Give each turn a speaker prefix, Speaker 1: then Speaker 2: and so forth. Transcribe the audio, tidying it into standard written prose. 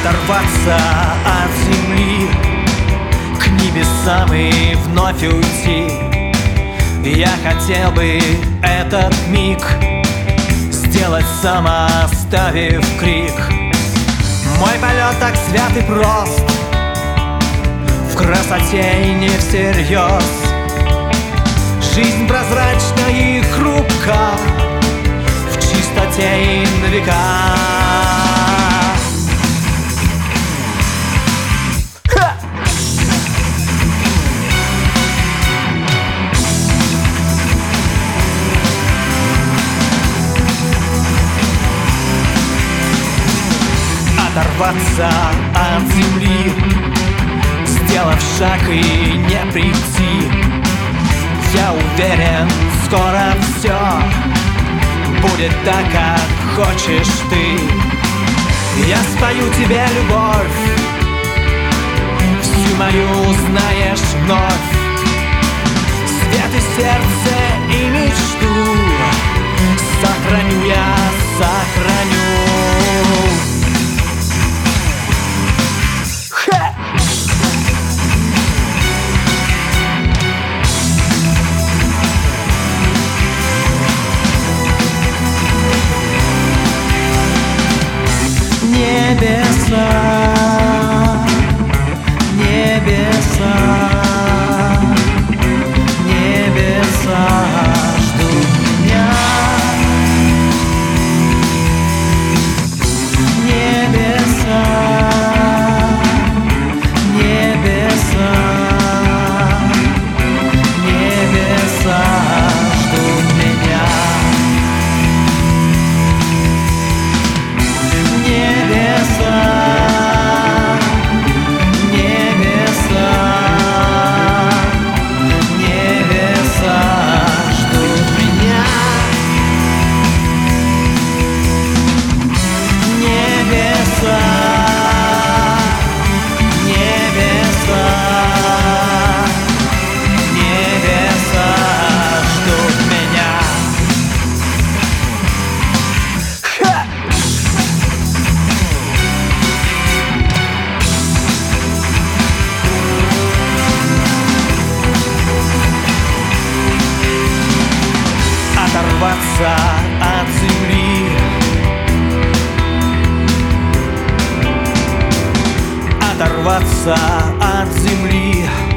Speaker 1: Оторваться от земли, к небесам и вновь уйти. Я хотел бы этот миг сделать сам, оставив крик. Мой полет так свят и прост, в красоте и не всерьез. Жизнь прозрачна и хрупка, в чистоте и на века. Оторваться от земли, сделав шаг и не прийти. Я уверен, скоро все будет так, как хочешь ты. Я спою тебе любовь, всю мою знаешь вновь. Свет и сердце и мечту сохраню я, сохраню. Небеса, небеса, небеса ждут меня. Небеса, небеса, небеса ждут меня. Оторваться от земли, оторваться от земли.